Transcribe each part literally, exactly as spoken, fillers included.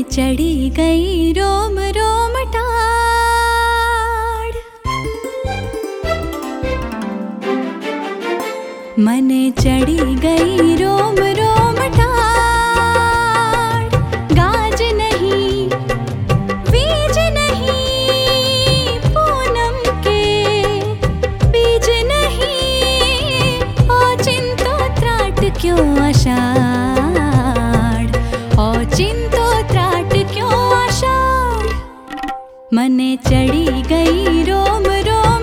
चढ़ी गई रोम रोम टाड़, मने चढ़ी गई रोम रोम टाड़। गाज नहीं बीज नहीं पूनम के बीज नहीं, ओ चिंतो त्राट क्यों आषाढ़, ओ चिंतो त्राट क्यों आषाढ़। मने चढ़ी गई रोम रोम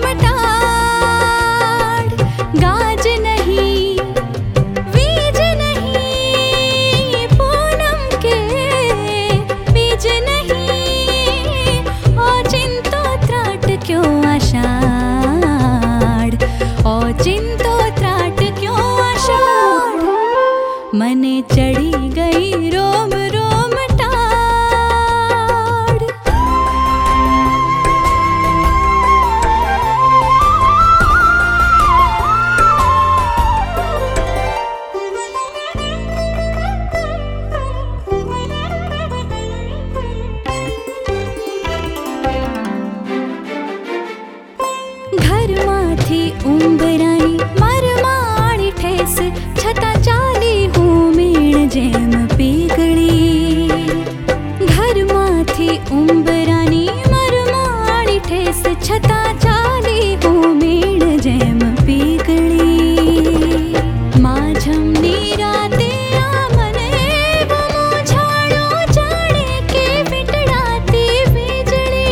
टाड़, गाज नहीं बीज नहीं पूनम के बीज नहीं, ओ चिंतो त्राट क्यों आषाढ़, ओ चिंतो त्राट क्यों आषाढ़। मने चढ़ी गई रोम रोम टाड़। घर माथी उंबरानी मरमाणी ठेस, छता चाली हूँ मीण जेम पीगड़ी। घर माथी उंबरानी मरमाणी ठेस, छता चाली हूँ मीण जेम पीगड़ी। माझम नीराते आ मने वो झाड़ो जाने के विटड़ाती वीजड़ी।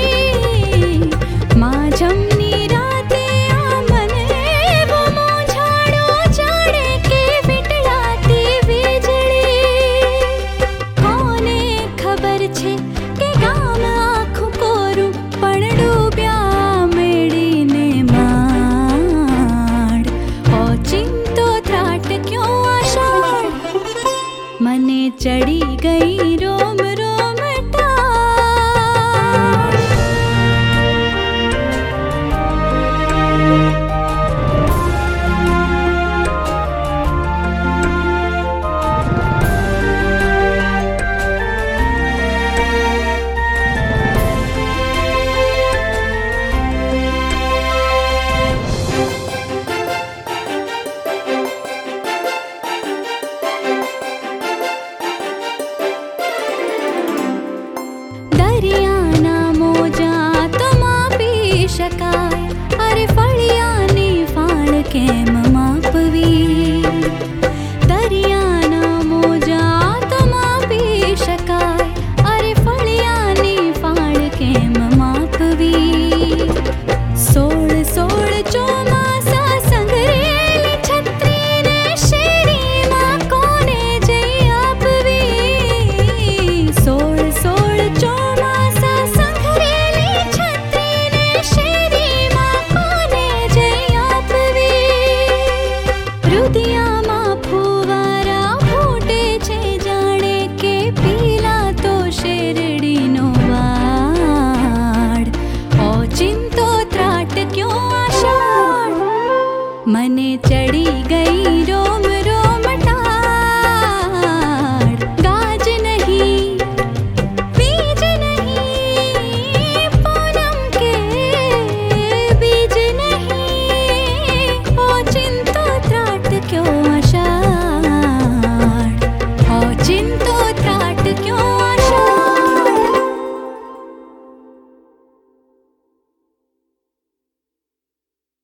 माझम नीराते आ मने वो झाड़ो जाने के विटड़ाती वीजड़ी। कोने खबर छे के गाम आँखों कोरू पण डूब्या मेड़ी ने माड़, ओ चिंतो त्राट क्यों आषाढ़। मने चढ़ी गई रोम रोम टाड़। दरियाना मोजा तो मापी शकाय, अरे फड़ियानी फाड़ के